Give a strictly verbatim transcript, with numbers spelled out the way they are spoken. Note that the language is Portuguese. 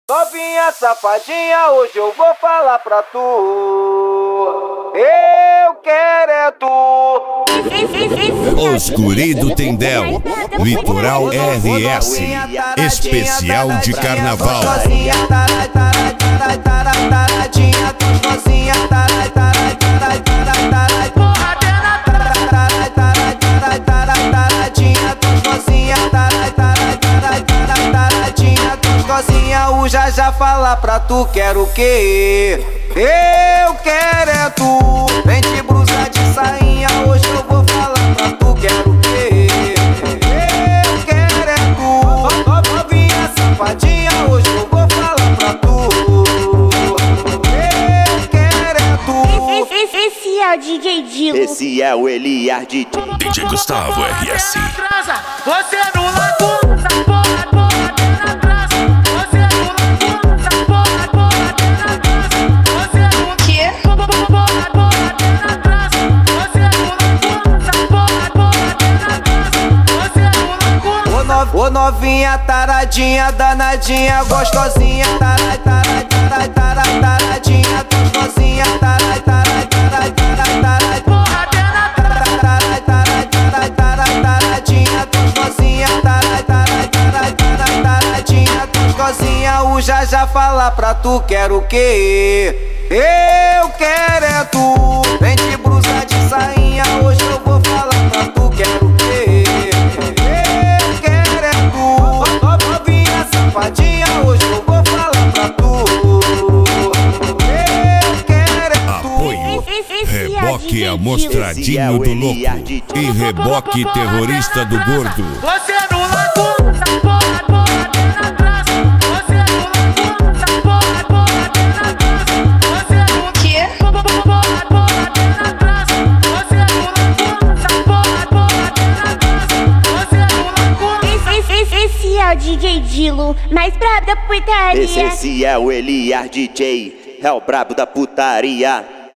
Novinha safadinha, hoje eu vou falar pra tu. Eu quero é tu. Os guri do Tendel, Litoral R S, especial de carnaval. O já já fala pra tu, quero o quê? Eu quero é tu. Vem de blusa de sainha, hoje eu vou falar pra tu, quero o quê? Eu quero é tu. Novinha safadinha, hoje eu vou falar pra tu. Eu quero é tu. Esse é o D J Dilo. Esse é o Eliar D J. D J Gustavo R S. Você no lago, essa porra, porra, na praça. Você no lago, essa porra, porra, na praça. Você no Que? porra, porra, na praça. Você no lago, essa porra, porra, na praça. Você no lago. Ô, no, ô novinha taradinha, danadinha, gostosinha, tarai, tarai, tarai, tarai, taradinha, gostosinha, tarai, tarai, tarai, tarai, tarai, Porra, na tarai, tarai, tarai, tarai, tarai, taradinha, gostosinha, tarai, tarai, tarai, tarai, taradinha, gostosinha. O já já fala pra tu, quero o quê? Eu quero é tu. Vem de blusa de sainha, hoje eu vou falar pra tu, quero o quê? Eu quero é tu. Novinha safadinha, hoje eu vou falar pra tu. Eu quero é tu. Apoio Reboque Amostradinho do Louco e Reboque Terrorista do Gordo. Você no lago, essa porra, porra, na praça. Você no lago, essa porra, porra, na praça. Você no Que? porra, porra, na praça. Você no lago, essa porra, porra, na praça. Você no lago. Esse é o D J Dilo, mais brabo da putaria. Esse, esse é o Eliar D J. É o brabo da putaria.